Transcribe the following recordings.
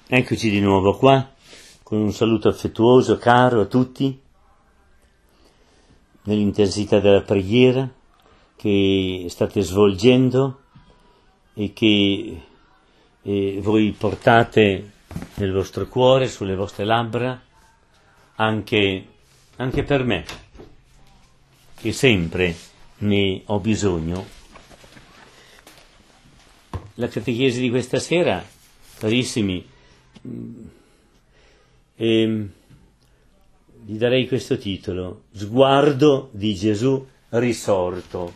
Eccoci di nuovo qua, con un saluto affettuoso, caro a tutti, nell'intensità della preghiera che state svolgendo e che voi portate nel vostro cuore, sulle vostre labbra, anche per me, che sempre ne ho bisogno. La catechesi di questa sera, carissimi, gli darei questo titolo: Sguardo di Gesù risorto.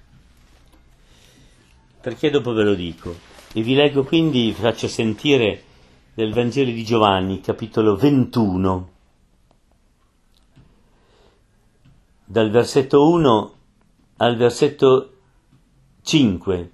Perché dopo ve lo dico. E vi leggo quindi, vi faccio sentire del Vangelo di Giovanni, capitolo 21, dal versetto 1 al versetto 5.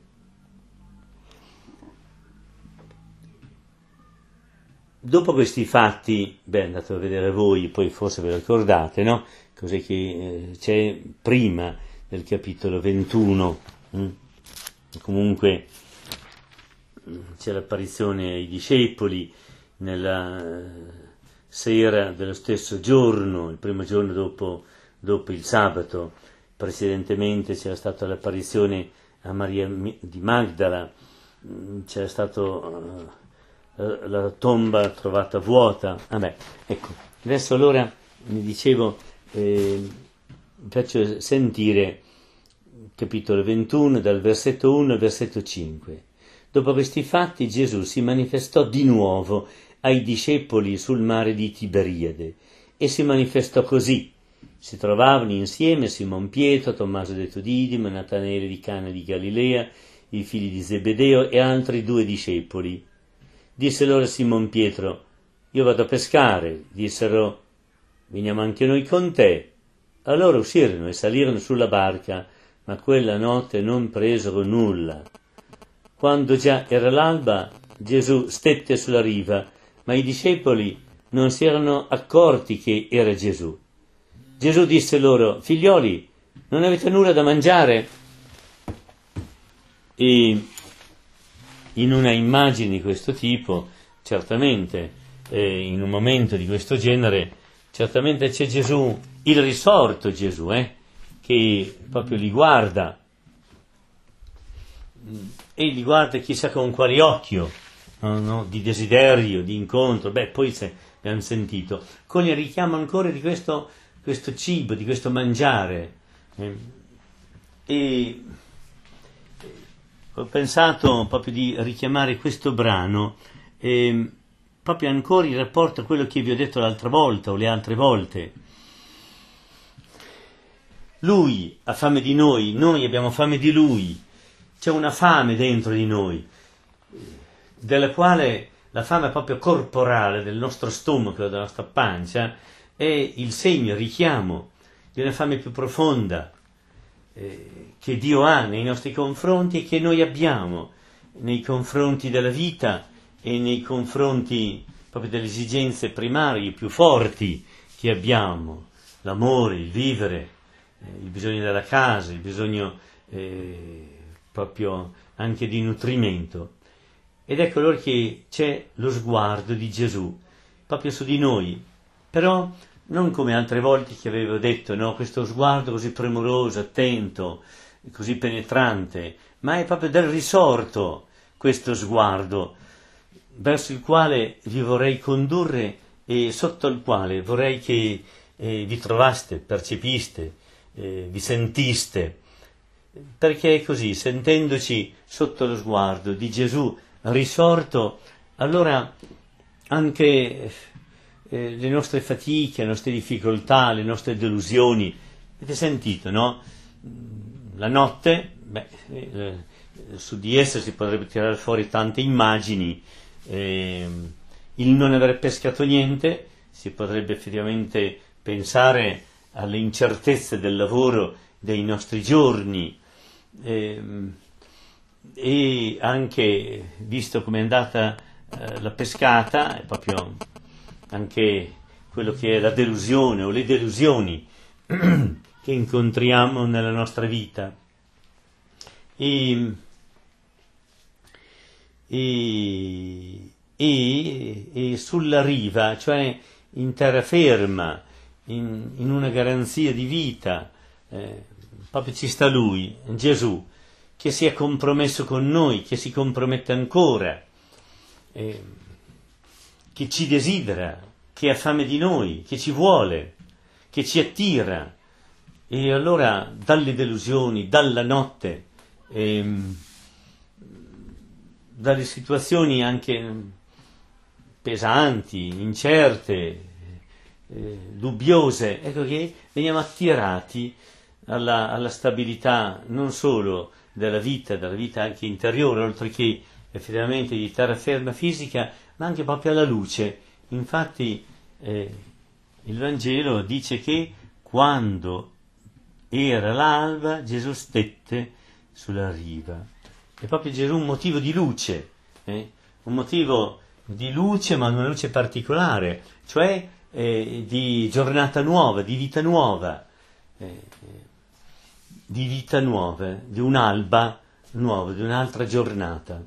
Dopo questi fatti, andate a vedere voi, poi forse ve lo ricordate, no? Cos'è che c'è prima del capitolo 21. Comunque c'è l'apparizione ai discepoli nella sera dello stesso giorno, il primo giorno dopo il sabato. Precedentemente c'era stata l'apparizione a Maria di Magdala, c'era stato la tomba trovata vuota. Ecco, adesso allora mi dicevo, faccio sentire capitolo 21 dal versetto 1 al versetto 5. Dopo questi fatti Gesù si manifestò di nuovo ai discepoli sul mare di Tiberiade e si manifestò così. Si trovavano insieme Simon Pietro, Tommaso detto Didimo, Natanaele di Cana di Galilea, i figli di Zebedeo e altri 2 discepoli. Disse loro Simon Pietro: io vado a pescare. Dissero: veniamo anche noi con te. Allora uscirono e salirono sulla barca, ma quella notte non presero nulla. Quando già era l'alba, Gesù stette sulla riva, ma i discepoli non si erano accorti che era Gesù. Gesù disse loro: figlioli, non avete nulla da mangiare? E in una immagine di questo tipo, certamente, in un momento di questo genere, certamente c'è Gesù, il risorto Gesù, che proprio li guarda, e li guarda chissà con quali occhio, no? Di desiderio, di incontro. Poi abbiamo sentito, con il richiamo ancora di questo cibo, di questo mangiare. E ho pensato proprio di richiamare questo brano, proprio ancora in rapporto a quello che vi ho detto l'altra volta o le altre volte. Lui ha fame di noi abbiamo fame di Lui. C'è una fame dentro di noi, della quale la fame proprio corporale del nostro stomaco, della nostra pancia, è il segno, il richiamo di una fame più profonda, che Dio ha nei nostri confronti e che noi abbiamo nei confronti della vita e nei confronti proprio delle esigenze primarie più forti che abbiamo: l'amore, il vivere, il bisogno della casa, il bisogno proprio anche di nutrimento. Ed ecco allora che c'è lo sguardo di Gesù proprio su di noi, però non come altre volte che avevo detto, no? Questo sguardo così premuroso, attento, così penetrante, ma è proprio del risorto questo sguardo verso il quale vi vorrei condurre e sotto il quale vorrei che vi trovaste, percepiste, vi sentiste, perché è così, sentendoci sotto lo sguardo di Gesù risorto, allora anche le nostre fatiche, le nostre difficoltà, le nostre delusioni, avete sentito, no? La notte, su di essa si potrebbe tirare fuori tante immagini, il non aver pescato niente, si potrebbe effettivamente pensare alle incertezze del lavoro dei nostri giorni, e anche visto come è andata la pescata, è proprio anche quello che è la delusione o le delusioni che incontriamo nella nostra vita. E e sulla riva, cioè in terraferma, in una garanzia di vita, proprio ci sta Lui, Gesù, che si è compromesso con noi, che si compromette ancora, che ci desidera, che ha fame di noi, che ci vuole, che ci attira. E allora dalle delusioni, dalla notte, dalle situazioni anche pesanti, incerte, dubbiose, ecco che veniamo attirati alla stabilità non solo della vita anche interiore, oltre che effettivamente di terraferma fisica, ma anche proprio alla luce. Infatti il Vangelo dice che quando era l'alba Gesù stette sulla riva. È proprio Gesù un motivo di luce, un motivo di luce, ma una luce particolare, cioè di giornata nuova, di vita nuova, di un'alba nuova, di un'altra giornata.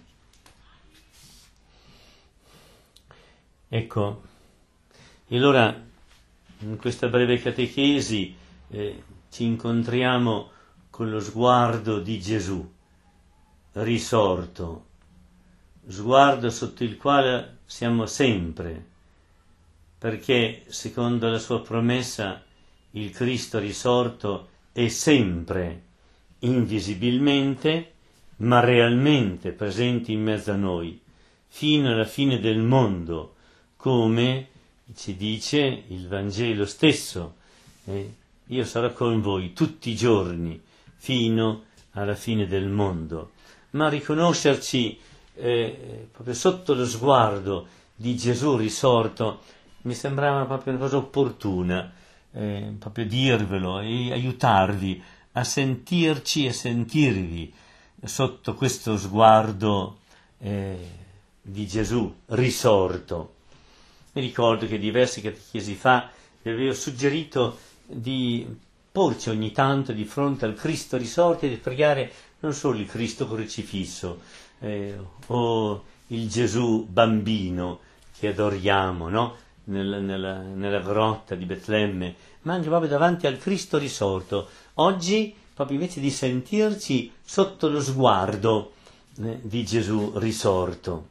Ecco, e allora in questa breve catechesi ci incontriamo con lo sguardo di Gesù risorto, sguardo sotto il quale siamo sempre, perché secondo la sua promessa il Cristo risorto è sempre, invisibilmente, ma realmente presente in mezzo a noi, fino alla fine del mondo, come ci dice il Vangelo stesso. Io sarò con voi tutti i giorni, fino alla fine del mondo. Ma riconoscerci proprio sotto lo sguardo di Gesù risorto mi sembrava proprio una cosa opportuna, proprio dirvelo e aiutarvi a sentirci e sentirvi sotto questo sguardo di Gesù risorto. Mi ricordo che diversi catechesi fa vi avevo suggerito di porci ogni tanto di fronte al Cristo risorto e di pregare non solo il Cristo crocifisso o il Gesù bambino che adoriamo, no? nella grotta di Betlemme, ma anche proprio davanti al Cristo risorto. Oggi, proprio invece di sentirci sotto lo sguardo di Gesù risorto.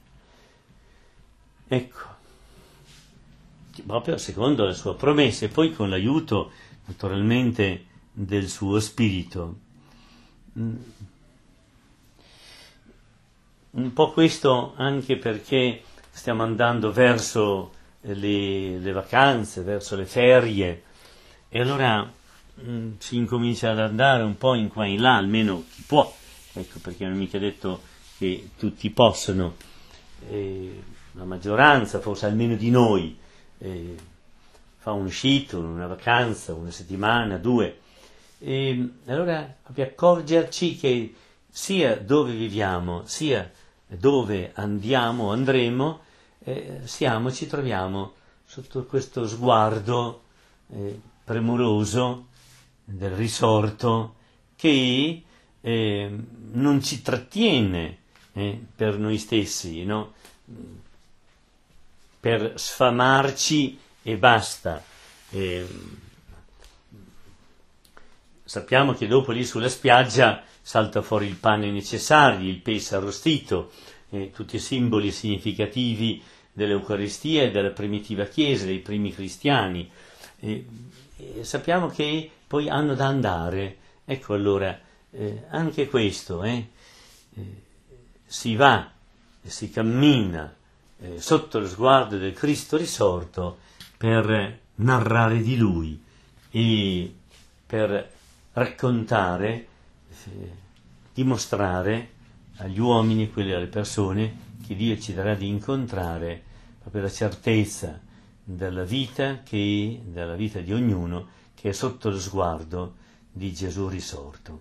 Ecco, proprio secondo la sua promessa e poi con l'aiuto naturalmente del suo spirito. Un po' questo anche perché stiamo andando verso le vacanze, verso le ferie, e allora si incomincia ad andare un po' in qua e in là, almeno chi può, ecco, perché non è mica detto che tutti possono, la maggioranza forse almeno di noi fa un uscito, una vacanza, una settimana, 2, e allora proprio accorgerci che sia dove viviamo, sia dove andremo, ci troviamo sotto questo sguardo premuroso del risorto che non ci trattiene per noi stessi, no? Per sfamarci e basta. Sappiamo che dopo lì sulla spiaggia salta fuori il pane necessario, il pesce arrostito, tutti i simboli significativi dell'Eucaristia e della primitiva Chiesa, dei primi cristiani. Sappiamo che poi hanno da andare. Ecco allora, anche questo, si va, si cammina sotto lo sguardo del Cristo risorto per narrare di Lui e per raccontare, dimostrare agli uomini e alle persone che Dio ci darà di incontrare proprio la certezza della vita di ognuno che è sotto lo sguardo di Gesù risorto.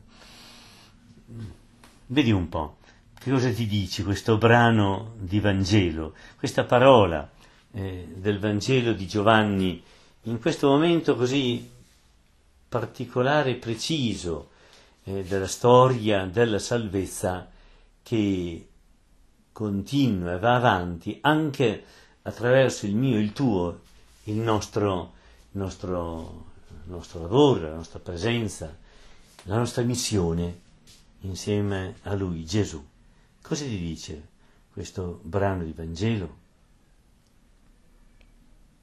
Vedi un po', che cosa ti dice questo brano di Vangelo, questa parola del Vangelo di Giovanni in questo momento così particolare e preciso della storia della salvezza che continua e va avanti anche attraverso il mio, il tuo, il nostro lavoro, la nostra presenza, la nostra missione insieme a Lui, Gesù. Cosa ti dice questo brano di Vangelo?